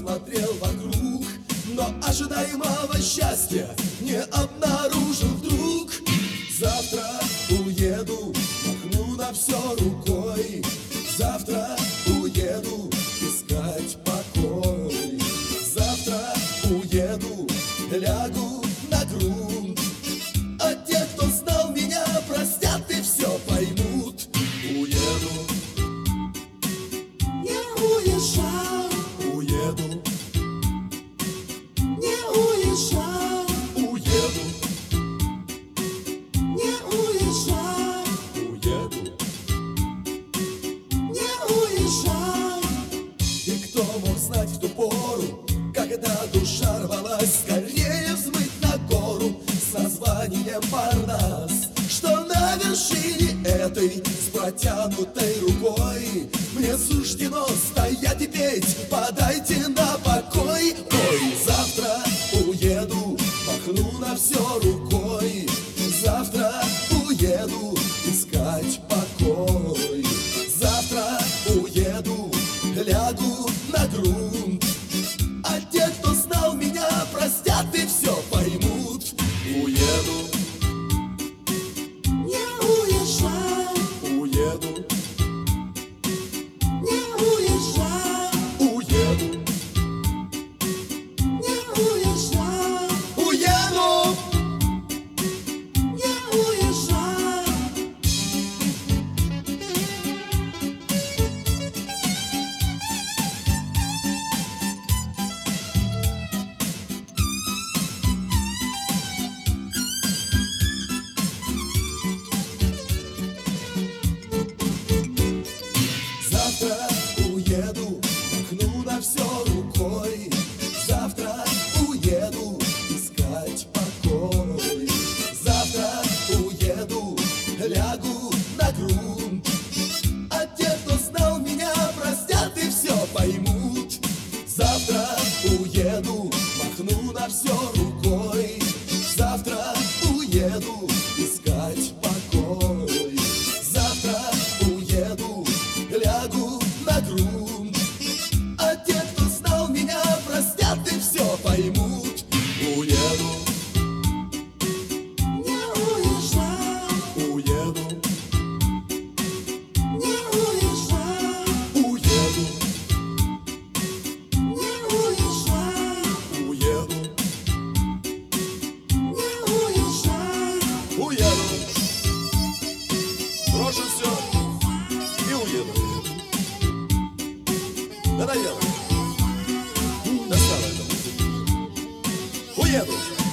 посмотрел вокруг, но ожидаемого счастья не обнаружил вдруг. Завтра уеду, махну на все рукой. Завтра уеду искать покой. Завтра уеду, лягу на грунт. А те, кто знал меня, простят и все поймут. Уеду, Не уезжай, уеду, не уезжай, уеду, не уезжай, уеду. не уезжай. И кто мог знать в ту пору, когда душа рвалась скорее взмыть на гору с названием Парнас, что на вершине этой с протянутой рукой мне суждено стоять и петь, подайте на покой. Ой, завтра уеду, махну на все рукой. Завтра уеду искать покой. Завтра уеду, лягу на грунт. А те, кто знал меня, простят и все поймут. Уеду, Не уезжай, уеду, не уезжай, уеду, не уезжай, уеду. не уезжай. Завтра уеду, махну на все рукой. Завтра уеду искать покой. Завтра уеду, лягу на грунт. А те, кто знал меня, простят и все поймут. Завтра уеду, махну на все рукой. Завтра уеду искать покой. Завтра уеду, лягу на грунт. А те, кто знал меня, простят и все поймут. Уеду, Не уезжай, уеду, не уезжай, уеду, не уезжай, уеду, не уезжай. уеду. Брошу все и уеду. Надоело. Достало это. Уеду.